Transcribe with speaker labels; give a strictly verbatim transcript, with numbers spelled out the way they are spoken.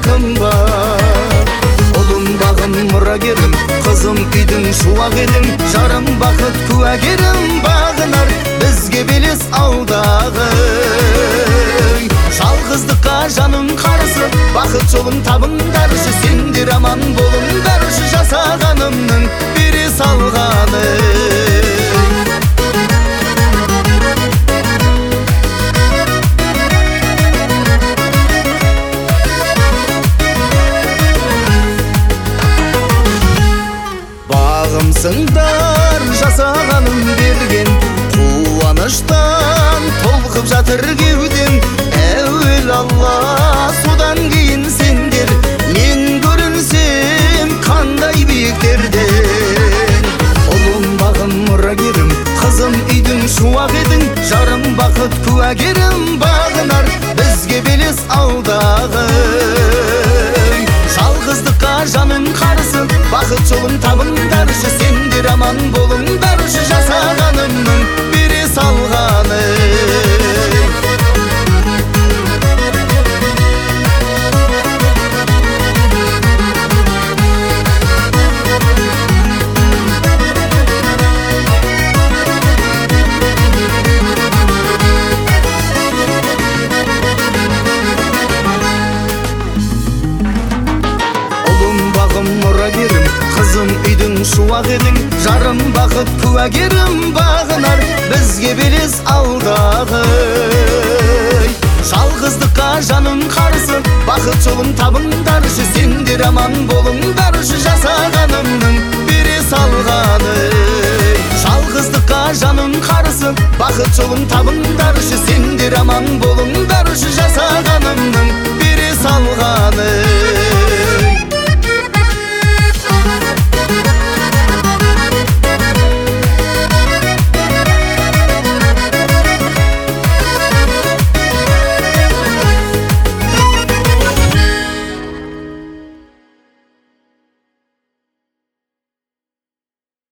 Speaker 1: бақытым бар. Ұлым бағым мұрагерім, қызым үйдің шуақ елім, жарым бақыт куәгерім бағынар бізге белес аудағы. Жалғыздыққа жаным қарсы, бақыт жолын табындаршы, сендер аман болыңдаршы, жасағанымның бере салғаны. Бағымсыңдар жасағаным берген, қуаныштан толқып жатыр кеудем. Әуел Алла, содан кейін сендер, мен көрінсем қандай биіктерден. Ұлым бағым мұрагерім, қызым үйдің шуақ едің, жарым бақыт куәгерім бағынар бізге белес аудағы. Жалғыздыққа жаным қарсы, бақыт жолын табындаршы, сендер аман болыңдаршы, жасағанымның бере салғаны. Мұрагерім, қызым үйдің шуақ едің, жарым бақыт куәгерім бағынар бізге белес алдағы. Жалғыздыққа жаным қарсы, бақыт жолын табындаршы, сендер аман болыңдаршы, жасағанымның бере салғаны. Жалғыздыққа жаным қарсы, бақыт жолын табындаршы, сендер аман болыңдаршы, жасағанымның бере салғаны.